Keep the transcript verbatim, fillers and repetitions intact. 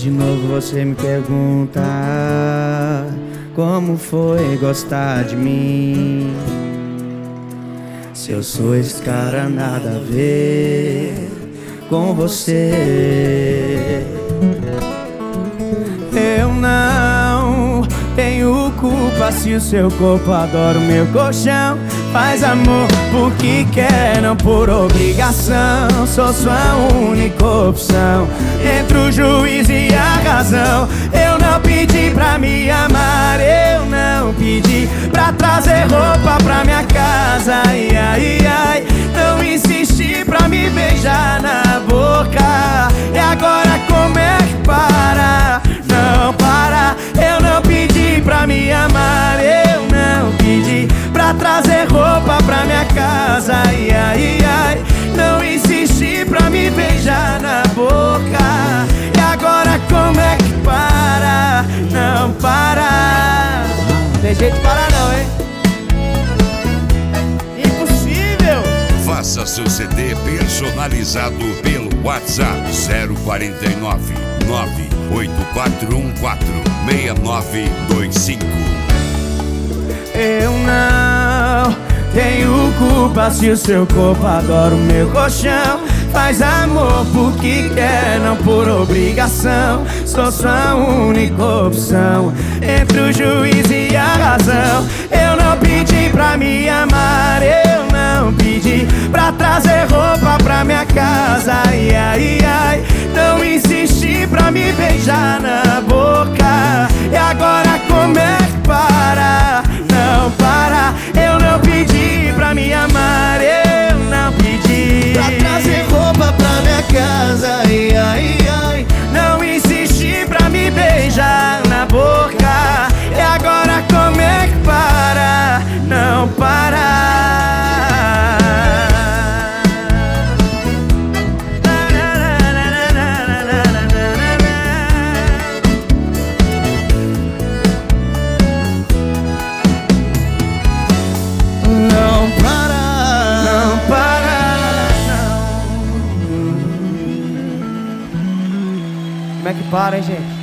de novo você me pergunta como foi gostar de mim. Se eu sou esse cara nada a ver com você. Eu não tenho culpa se o seu corpo adora o meu colchão. Faz amor porque quer, não por obrigação. Sou sua única opção entre o juiz e a razão. Eu não pedi pra me amar, eu não pedi pra trazer roupa pra minha casa. Ai, ai, ai, não insisti pra me beijar na boca. E agora como é que para? Não para. Eu não pedi pra me amar, eu não pedi pra trazer roupa pra minha casa. Ai, ai, ai, não insisti pra me beijar na boca. E agora como é que para? Não para. Tem jeito de parar não, hein? Impossível. Faça seu C D personalizado pelo WhatsApp zero quarenta e nove, nove oito quatro um quatro, seis nove dois cinco. Eu não tenho culpa se o seu corpo adora o meu colchão. Faz amor porque quer, não por obrigação. Sou sua única opção entre o juiz e a razão. Eu não pedi pra me amar, eu não pedi pra trazer roupa pra minha casa. Ai, ai, ai, não insisti pra me beijar na boca. E agora como é que para? Não para. Eu não pedi pra me amar, eu não pedi pra trazer roupa pra minha casa. Ai, ai, ai, não insisti pra me beijar na boca. E agora como é que para? Não para. Não para, não para, não. Como é que para, hein, gente?